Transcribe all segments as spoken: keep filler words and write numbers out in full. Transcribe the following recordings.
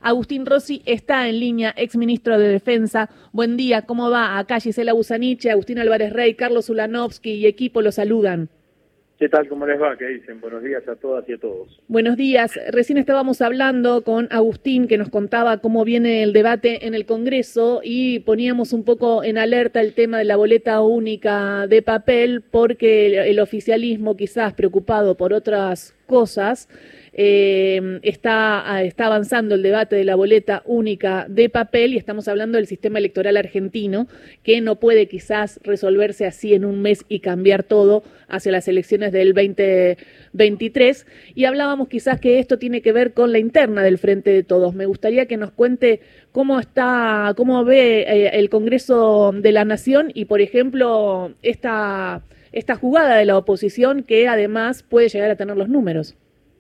Agustín Rossi está en línea, exministro de Defensa. Buen día, ¿cómo va? Acá Gisela Busaniche, Agustín Álvarez Rey, Carlos Ulanovsky y equipo lo saludan. ¿Qué tal? ¿Cómo les va? ¿Qué dicen? Buenos días a todas y a todos. Buenos días. Recién estábamos hablando con Agustín, que nos contaba cómo viene el debate en el Congreso, y poníamos un poco en alerta el tema de la boleta única de papel, porque el, el oficialismo, quizás preocupado por otras cosas, eh, está, está avanzando el debate de la boleta única de papel, y estamos hablando del sistema electoral argentino, que no puede quizás resolverse así en un mes y cambiar todo hacia las elecciones del veinte veintitrés, y hablábamos quizás que esto tiene que ver con la interna del Frente de Todos. Me gustaría que nos cuente cómo está, cómo ve eh, el Congreso de la Nación y, por ejemplo, esta, esta jugada de la oposición, que además puede llegar a tener los números.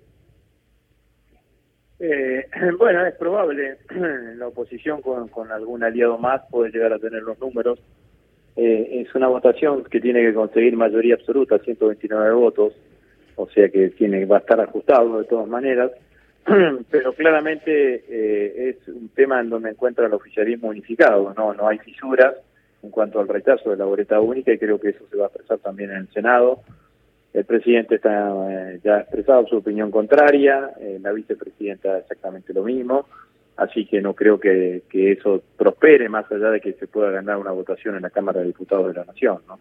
Eh, bueno, es probable, la oposición con, con algún aliado más puede llegar a tener los números. Eh, es una votación que tiene que conseguir mayoría absoluta, ciento veintinueve votos, o sea que tiene va a estar ajustado de todas maneras, pero claramente eh, es un tema en donde encuentra el oficialismo unificado, no no hay fisuras en cuanto al rechazo de la boleta única, y creo que eso se va a expresar también en el Senado. El presidente está eh, ya ha expresado su opinión contraria, eh, la vicepresidenta exactamente lo mismo, así que no creo que, que eso prospere más allá de que se pueda ganar una votación en la Cámara de Diputados de la Nación, ¿no?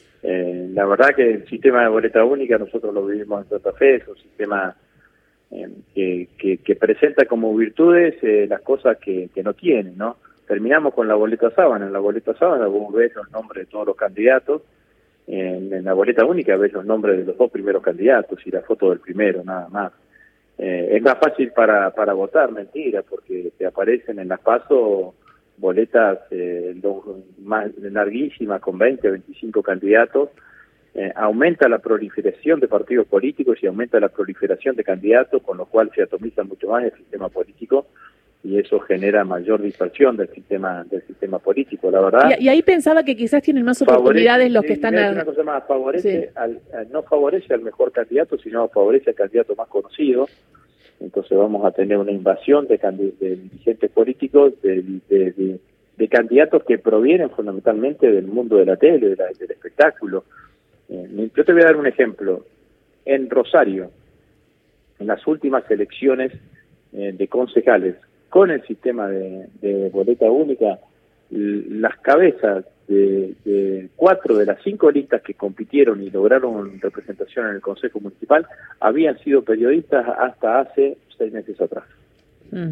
Eh, la verdad que el sistema de boleta única nosotros lo vivimos en Santa Fe, es un sistema eh, que, que, que presenta como virtudes eh, las cosas que, que no tiene, ¿no? Terminamos con la boleta sábana. En la boleta sábana vos ves los nombres de todos los candidatos. En, en la boleta única ves los nombres de los dos primeros candidatos y la foto del primero, nada más. Eh, es más fácil para, para votar, mentira, porque te aparecen en las PASO boletas eh, los, más larguísimas con veinte, veinticinco candidatos. Eh, aumenta la proliferación de partidos políticos y aumenta la proliferación de candidatos, con lo cual se atomiza mucho más el sistema político, y eso genera mayor dispersión del sistema del sistema político, la verdad. Y, y ahí pensaba que quizás tienen más oportunidades favorece, los que están... A... Una cosa más, favorece sí. al, al, no favorece al mejor candidato, sino favorece al candidato más conocido. Entonces vamos a tener una invasión de, de dirigentes políticos, de, de, de, de candidatos que provienen fundamentalmente del mundo de la tele, de la, del espectáculo. Eh, yo te voy a dar un ejemplo. En Rosario, en las últimas elecciones eh, de concejales, con el sistema de, de boleta única, las cabezas de, de cuatro de las cinco listas que compitieron y lograron representación en el Consejo Municipal habían sido periodistas hasta hace seis meses atrás. Mm.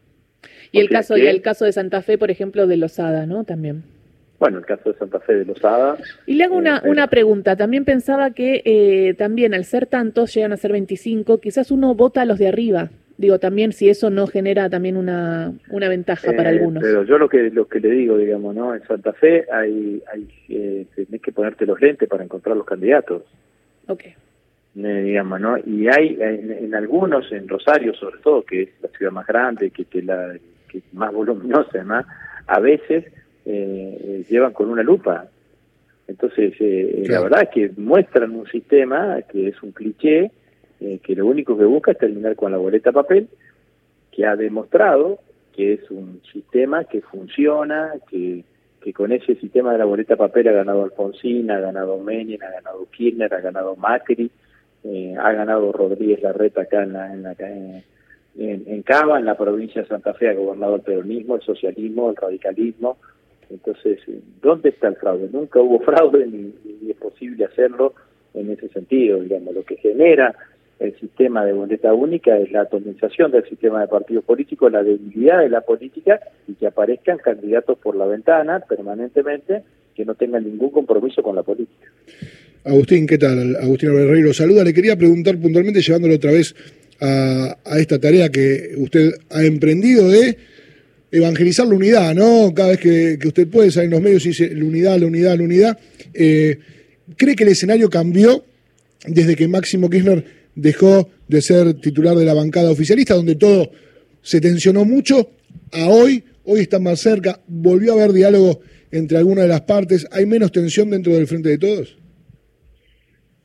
Y el caso, que, y el caso de Santa Fe, por ejemplo, de Lozada, ¿no? También. Bueno, el caso de Santa Fe de Lozada. Y le hago una, eh, una pregunta. También pensaba que eh, también al ser tantos, llegan a ser veinticinco, quizás uno vota a los de arriba. Digo, también si eso no genera también una una ventaja eh, para algunos. Pero yo lo que lo que le digo, digamos, ¿no? En Santa Fe hay hay eh, tenés que ponerte los lentes para encontrar los candidatos. Okay. Eh, digamos, ¿no? Y hay en, en algunos, en Rosario sobre todo, que es la ciudad más grande, que que la que es más voluminosa, además, a veces eh, llevan con una lupa. Entonces, eh, claro. La verdad es que muestran un sistema que es un cliché. Eh, que lo único que busca es terminar con la boleta papel, que ha demostrado que es un sistema que funciona, que, que con ese sistema de la boleta papel ha ganado Alfonsín, ha ganado Menem, ha ganado Kirchner, ha ganado Macri, eh, ha ganado Rodríguez Larreta acá en, la, en, la, en, en Cava, en la provincia de Santa Fe ha gobernado el peronismo, el socialismo, el radicalismo. Entonces, ¿dónde está el fraude? Nunca hubo fraude, ni, ni es posible hacerlo en ese sentido. Digamos, lo que genera el sistema de boleta única es la atomización del sistema de partidos políticos, la debilidad de la política, y que aparezcan candidatos por la ventana permanentemente que no tengan ningún compromiso con la política. Agustín, ¿qué tal? Agustín Álvarez Rey lo saluda. Le quería preguntar puntualmente, llevándolo otra vez a, a esta tarea que usted ha emprendido de evangelizar la unidad, ¿no? Cada vez que, que usted puede salir en los medios y dice la unidad, la unidad, la unidad. Eh, ¿Cree que el escenario cambió desde que Máximo Kirchner dejó de ser titular de la bancada oficialista, donde todo se tensionó mucho, a hoy? Hoy está más cerca, volvió a haber diálogo entre algunas de las partes, ¿hay menos tensión dentro del Frente de Todos?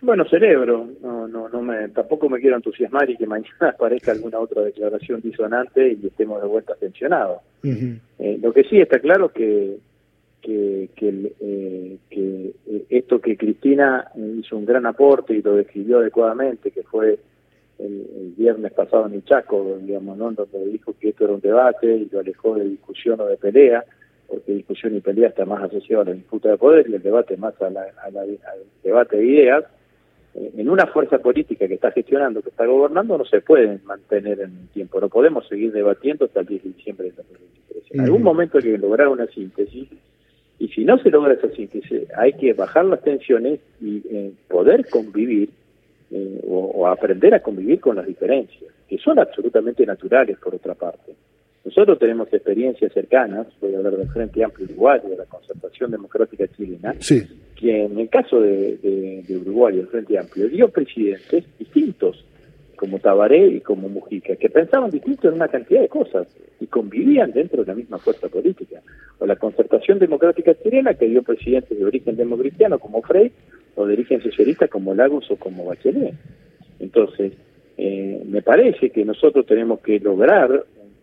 Bueno, celebro, no, no, no me, tampoco me quiero entusiasmar y que mañana aparezca alguna otra declaración disonante y estemos de vuelta tensionados. Uh-huh. Eh, lo que sí está claro que que, que, eh, que esto que Cristina hizo un gran aporte y lo describió adecuadamente, que fue el, el viernes pasado en el Chaco, digamos, ¿no? Donde dijo que esto era un debate y lo alejó de discusión o de pelea, porque discusión y pelea está más asociado a la disputa de poder y el debate más a la, a la, al debate de ideas. Eh, en una fuerza política que está gestionando, que está gobernando, no se pueden mantener en el tiempo, no podemos seguir debatiendo hasta el diez de diciembre de dos mil veintitrés. En uh-huh. algún momento hay que lograr una síntesis. Y si no se logra esa síntesis, hay que bajar las tensiones y eh, poder convivir eh, o, o aprender a convivir con las diferencias, que son absolutamente naturales por otra parte. Nosotros tenemos experiencias cercanas, voy a hablar del Frente Amplio Uruguayo, de la Concertación Democrática Chilena, sí. que en el caso de, de, de Uruguay, el Frente Amplio, dio presidentes distintos, como Tabaré y como Mujica, que pensaban distinto en una cantidad de cosas y convivían dentro de la misma fuerza política. O la Concertación Democrática Chilena, que dio presidentes de origen democristiano como Frei, o de origen socialista como Lagos o como Bachelet. Entonces, eh, me parece que nosotros tenemos que lograr,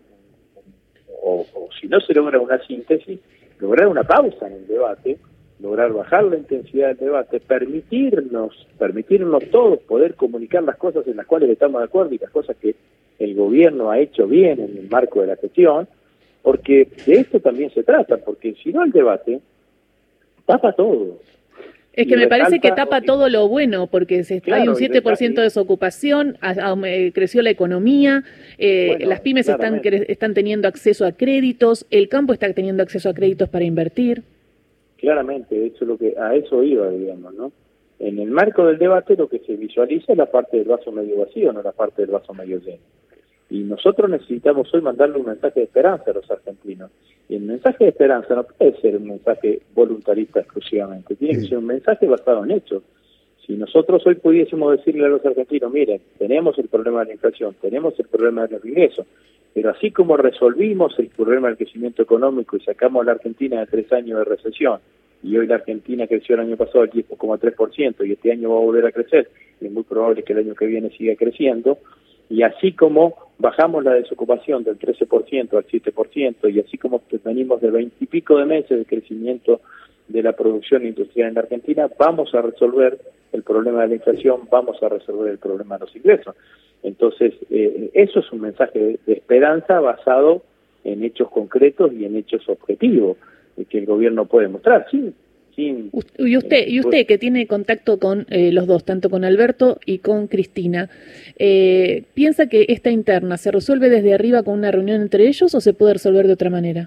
o, o si no se logra una síntesis, lograr una pausa en el debate, lograr bajar la intensidad del debate, permitirnos, permitirnos todos poder comunicar las cosas en las cuales estamos de acuerdo y las cosas que el gobierno ha hecho bien en el marco de la gestión, porque de esto también se trata, porque si no el debate tapa todo. Es que me parece que tapa todo lo bueno, porque se, claro, hay un siete por ciento de desocupación, a, a, creció la economía, eh, bueno, las pymes están, están teniendo acceso a créditos, el campo está teniendo acceso a créditos para invertir. Claramente, eso es lo que a eso iba, digamos, ¿no? En el marco del debate lo que se visualiza es la parte del vaso medio vacío, no la parte del vaso medio lleno. Y nosotros necesitamos hoy mandarle un mensaje de esperanza a los argentinos. Y el mensaje de esperanza no puede ser un mensaje voluntarista exclusivamente, tiene que ser un mensaje basado en hechos. Si nosotros hoy pudiésemos decirle a los argentinos, miren, tenemos el problema de la inflación, tenemos el problema de los ingresos, pero así como resolvimos el problema del crecimiento económico y sacamos a la Argentina de tres años de recesión, y hoy la Argentina creció el año pasado al diez coma tres por ciento y este año va a volver a crecer, y es muy probable que el año que viene siga creciendo, y así como bajamos la desocupación del trece por ciento al siete por ciento, y así como venimos de veinte y pico de meses de crecimiento de la producción industrial en la Argentina, vamos a resolver el problema de la inflación, vamos a resolver el problema de los ingresos. Entonces, eh, eso es un mensaje de, de esperanza basado en hechos concretos y en hechos objetivos eh, que el gobierno puede mostrar. Sí, sí, y usted, y usted que tiene contacto con eh, los dos, tanto con Alberto y con Cristina, eh, ¿piensa que esta interna se resuelve desde arriba con una reunión entre ellos o se puede resolver de otra manera?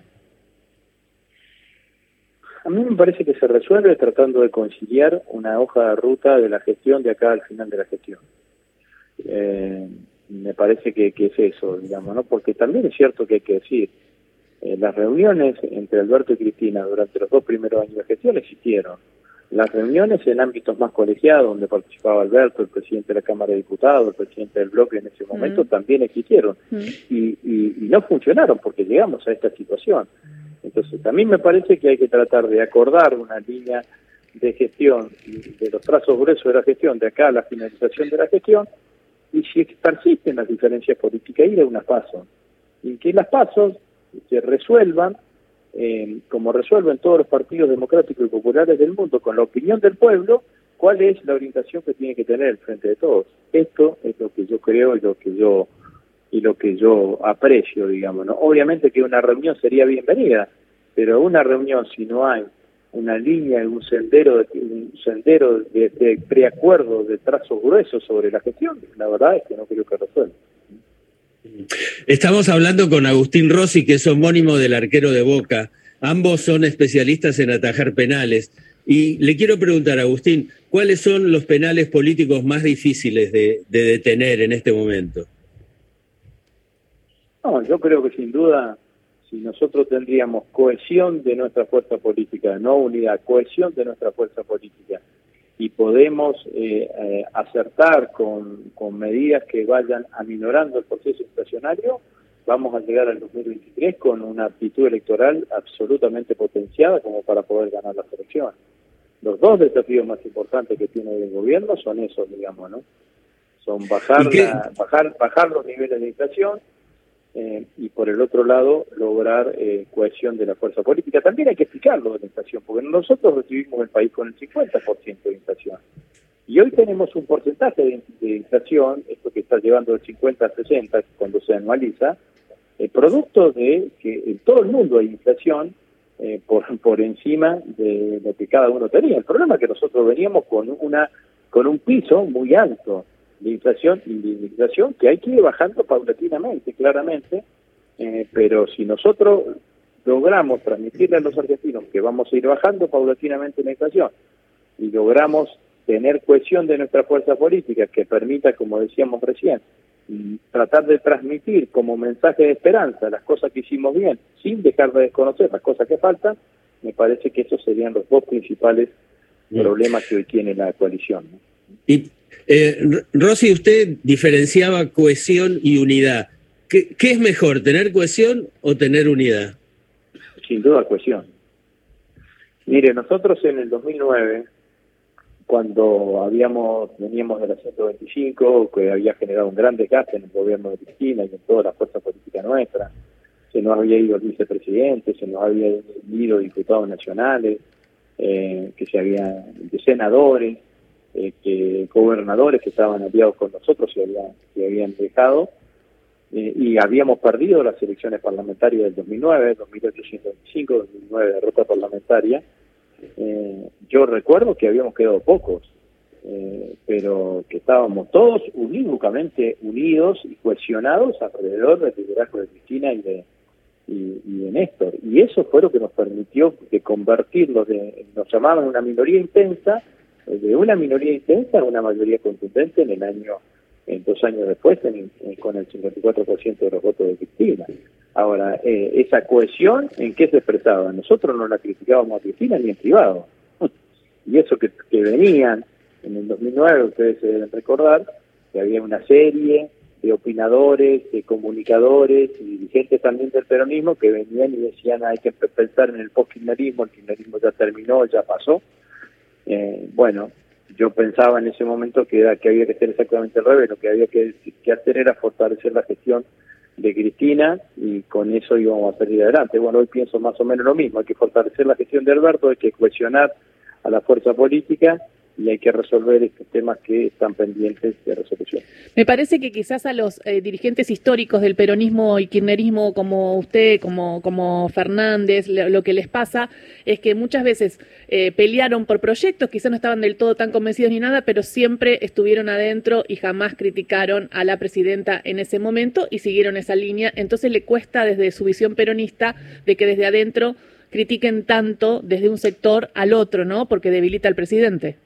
A mí me parece que se resuelve tratando de conciliar una hoja de ruta de la gestión de acá al final de la gestión. Eh, me parece que, que es eso, digamos, ¿no? Porque también es cierto que hay que decir, eh, las reuniones entre Alberto y Cristina durante los dos primeros años de gestión existieron. Las reuniones en ámbitos más colegiados, donde participaba Alberto, el presidente de la Cámara de Diputados, el presidente del bloque en ese momento, mm. también existieron. Mm. Y, y, y no funcionaron porque llegamos a esta situación. Entonces, a mí me parece que hay que tratar de acordar una línea de gestión, de los trazos gruesos de la gestión, de acá a la finalización de la gestión, y si persisten las diferencias políticas, ir a unas pasos. Y que las pasos se resuelvan, eh, como resuelven todos los partidos democráticos y populares del mundo, con la opinión del pueblo, cuál es la orientación que tiene que tener el Frente de Todos. Esto es lo que yo creo y lo que yo... y lo que yo aprecio, digamos, ¿no? Obviamente que una reunión sería bienvenida, pero una reunión si no hay una línea, un sendero, de, un sendero de, de preacuerdo, de trazos gruesos sobre la gestión, la verdad es que no creo que resuelva. Estamos hablando con Agustín Rossi, que es homónimo del arquero de Boca. Ambos son especialistas en atajar penales. Y le quiero preguntar, Agustín, ¿cuáles son los penales políticos más difíciles de, de detener en este momento? No, yo creo que sin duda, si nosotros tendríamos cohesión de nuestra fuerza política, no unidad, cohesión de nuestra fuerza política, y podemos eh, eh, acertar con, con medidas que vayan aminorando el proceso inflacionario, vamos a llegar al dos mil veintitrés con una aptitud electoral absolutamente potenciada como para poder ganar las elecciones. los dos desafíos más importantes que tiene el gobierno son esos, digamos, ¿no? Son bajar, la, bajar, bajar los niveles de inflación eh, y por el otro lado lograr eh, cohesión de la fuerza política. También hay que explicarlo de la inflación, porque nosotros recibimos el país con el cincuenta por ciento de inflación. Y hoy tenemos un porcentaje de, de inflación, esto que está llevando del cincuenta al sesenta cuando se anualiza, eh, producto de que en todo el mundo hay inflación eh, por, por encima de lo que cada uno tenía. El problema es que nosotros veníamos con una con un piso muy alto de inflación y de inflación que hay que ir bajando paulatinamente, claramente, eh, pero si nosotros logramos transmitirle a los argentinos que vamos a ir bajando paulatinamente la inflación y logramos tener cohesión de nuestra fuerza política que permita, como decíamos recién, tratar de transmitir como mensaje de esperanza las cosas que hicimos bien, sin dejar de desconocer las cosas que faltan, me parece que esos serían los dos principales bien. problemas que hoy tiene la coalición, ¿no? Y eh, Rossi, usted diferenciaba cohesión y unidad. ¿Qué, ¿Qué es mejor, tener cohesión o tener unidad? Sin duda cohesión. Mire, nosotros en el dos mil nueve, cuando habíamos veníamos de la ciento veinticinco, que había generado un gran desgaste en el gobierno de Cristina y en toda la fuerza política nuestra, se nos había ido el vicepresidente, se nos había ido diputados nacionales, eh, que se habían, de senadores, eh, que gobernadores que estaban aliados con nosotros se habían, se habían dejado, eh, y habíamos perdido las elecciones parlamentarias del dos mil nueve, dos mil ocho ciento veinticinco, dos mil nueve derrota parlamentaria. Eh, yo recuerdo que habíamos quedado pocos, eh, pero que estábamos todos unívoamente unidos y cohesionados alrededor del liderazgo de Cristina y de, y, y de Néstor. Y eso fue lo que nos permitió de convertirlos, de, nos llamaban una minoría intensa, de una minoría intensa a una mayoría contundente en el año, en dos años después, en, en, con el cincuenta y cuatro por ciento de los votos de Cristina. Ahora, eh, esa cohesión, ¿en qué se expresaba? Nosotros no la criticábamos a Cristina ni en privado. Y eso que, que venían en el dos mil nueve, ustedes se deben recordar, que había una serie de opinadores, de comunicadores y dirigentes también del peronismo que venían y decían hay que pensar en el post-kirchnerismo, el kirchnerismo ya terminó, ya pasó. Eh, bueno, yo pensaba en ese momento que, era, que había que hacer exactamente al revés, lo que había que, que hacer era fortalecer la gestión de Cristina y con eso íbamos a salir adelante. Bueno, hoy pienso más o menos lo mismo, hay que fortalecer la gestión de Alberto, hay que cohesionar a la fuerza política y hay que resolver estos temas que están pendientes de resolución. Me parece que quizás a los eh, dirigentes históricos del peronismo y kirchnerismo como usted, como, como Fernández, lo, lo que les pasa es que muchas veces eh, pelearon por proyectos, quizás no estaban del todo tan convencidos ni nada, pero siempre estuvieron adentro y jamás criticaron a la presidenta en ese momento y siguieron esa línea. Entonces le cuesta desde su visión peronista de que desde adentro critiquen tanto desde un sector al otro, ¿no? Porque debilita al presidente.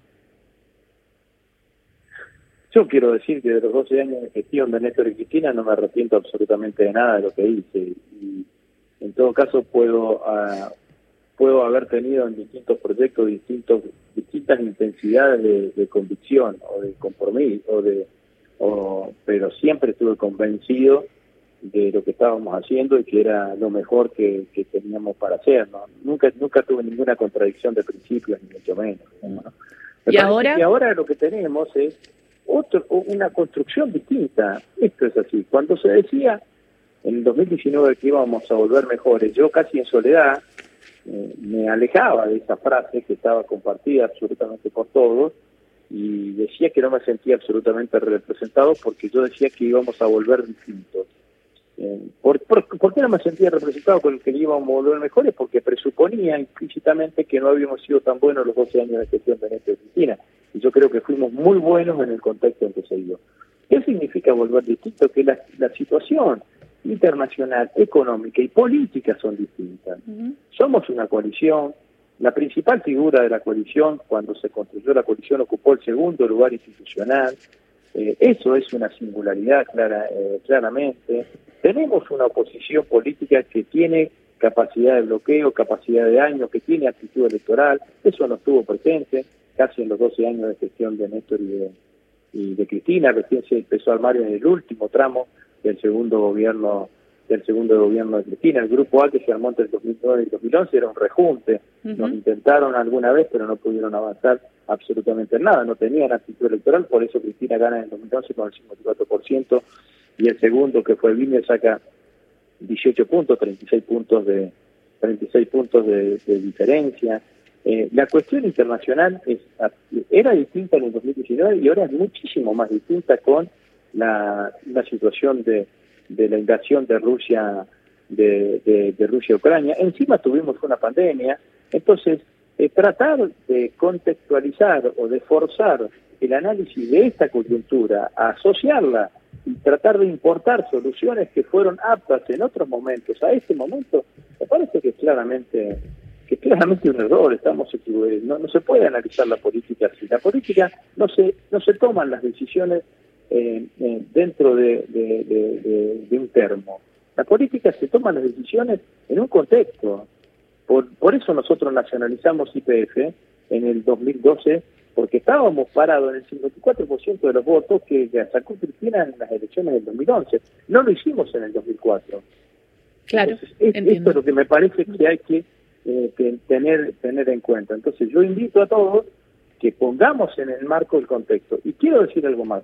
Yo quiero decir que de los doce años de gestión de Néstor y Cristina no me arrepiento absolutamente de nada de lo que hice. Y en todo caso puedo uh, puedo haber tenido en distintos proyectos distintos distintas intensidades de, de convicción o de compromiso, o de, o, pero siempre estuve convencido de lo que estábamos haciendo y que era lo mejor que, que teníamos para hacer, ¿no? Nunca nunca tuve ninguna contradicción de principios, ni mucho menos, ¿no? ¿Y ahora? Y ahora lo que tenemos es Otro, una construcción distinta. Esto es así. Cuando se decía en el dos mil diecinueve que íbamos a volver mejores, yo casi en soledad eh, me alejaba de esa frase que estaba compartida absolutamente por todos y decía que no me sentía absolutamente representado porque yo decía que íbamos a volver distintos. Eh, ¿por, por, ¿Por qué no me sentía representado con el que íbamos a volver mejores? Porque presuponía implícitamente que no habíamos sido tan buenos los doce años de gestión de Néstor y Cristina. Y yo creo que fuimos muy buenos en el contexto en que se dio. ¿Qué significa volver distinto? Que la, la situación internacional, económica y política son distintas. Uh-huh. Somos una coalición. La principal figura de la coalición, cuando se construyó la coalición, ocupó el segundo lugar institucional. Eh, eso es una singularidad clara, eh, claramente. Tenemos una oposición política que tiene capacidad de bloqueo, capacidad de daño, que tiene actitud electoral. Eso no estuvo presente casi en los doce años de gestión de Néstor y de, y de Cristina. Recién se empezó a armar en el último tramo del segundo gobierno del segundo gobierno de Cristina. El grupo A, que se armó entre el dos mil nueve y el dos mil once, era un rejunte. Uh-huh. Nos intentaron alguna vez, pero no pudieron avanzar absolutamente en nada. No tenían actitud electoral, por eso Cristina gana en el dos mil once con el cincuenta y cuatro por ciento, y el segundo, que fue Vilner, saca dieciocho puntos, treinta y seis puntos de, treinta y seis puntos de, de diferencia. Eh, la cuestión internacional es, era distinta en el dos mil diecinueve y ahora es muchísimo más distinta con la, la situación de, de la invasión de Rusia de, de, de Rusia a Ucrania. Encima tuvimos una pandemia, entonces eh, tratar de contextualizar o de forzar el análisis de esta coyuntura, a asociarla y tratar de importar soluciones que fueron aptas en otros momentos a este momento, me parece que es claramente que es claramente un error. Estamos no, no se puede analizar la política así. La política no se no se toman las decisiones eh, eh, dentro de, de, de, de, de un termo. La política se toman las decisiones en un contexto. Por, por eso nosotros nacionalizamos Y P F en el dos mil doce, porque estábamos parados en el cincuenta y cuatro por ciento de los votos que sacó Cristina en las elecciones del dos mil once. No lo hicimos en el dos mil cuatro. Claro, Entonces, es, esto es lo que me parece que hay que, eh, que tener, tener en cuenta. Entonces yo invito a todos que pongamos en el marco el contexto. Y quiero decir algo más.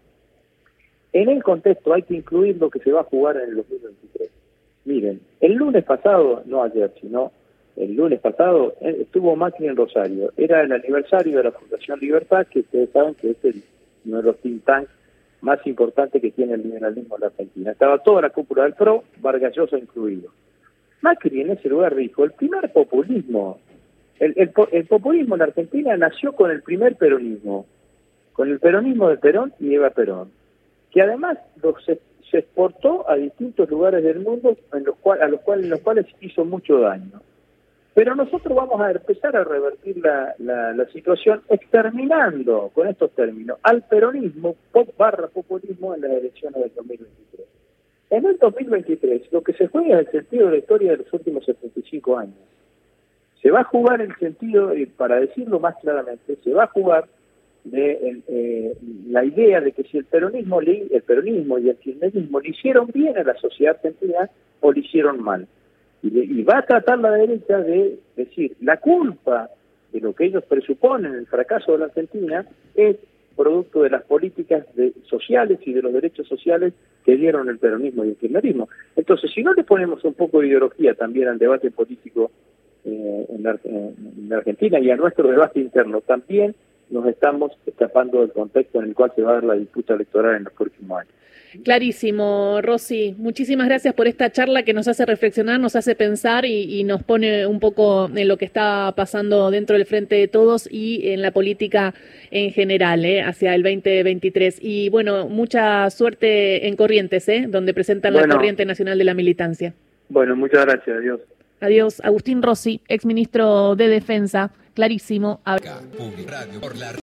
En el contexto hay que incluir lo que se va a jugar en el dos mil veintitrés. Miren, el lunes pasado, no ayer, sino el lunes pasado, estuvo Macri en Rosario. Era el aniversario de la Fundación Libertad, que ustedes saben que es el, uno de los think tanks más importantes que tiene el liberalismo en la Argentina. Estaba toda la cúpula del P R O, Vargas Llosa incluido. Macri en ese lugar dijo, el primer populismo, el, el, el populismo en la Argentina nació con el primer peronismo, con el peronismo de Perón y Eva Perón, que además los, se, se exportó a distintos lugares del mundo en los cual, a los cuales, en los cuales hizo mucho daño. Pero nosotros vamos a empezar a revertir la, la, la situación exterminando, con estos términos, al peronismo pop barra populismo en las elecciones del dos mil veintitrés. En el dos mil veintitrés lo que se juega es el sentido de la historia de los últimos setenta y cinco años. Se va a jugar el sentido, y para decirlo más claramente, se va a jugar de eh, la idea de que si el peronismo, le, el peronismo y el kirchnerismo le hicieron bien a la sociedad argentina o le hicieron mal. Y va a tratar la derecha de decir, la culpa de lo que ellos presuponen, el fracaso de la Argentina, es producto de las políticas de, sociales y de los derechos sociales que dieron el peronismo y el kirchnerismo. Entonces, si no le ponemos un poco de ideología también al debate político eh, en, la, en la Argentina y a nuestro debate interno, también nos estamos escapando del contexto en el cual se va a dar la disputa electoral en los próximos años. Clarísimo, Rossi. Muchísimas gracias por esta charla que nos hace reflexionar, nos hace pensar y, y nos pone un poco en lo que está pasando dentro del Frente de Todos y en la política en general, ¿eh? Hacia el veinte veintitrés. Y bueno, mucha suerte en Corrientes, ¿eh? Donde presentan bueno, la Corriente Nacional de la Militancia. Bueno, muchas gracias. Adiós. Adiós. Agustín Rossi, exministro de Defensa. Clarísimo.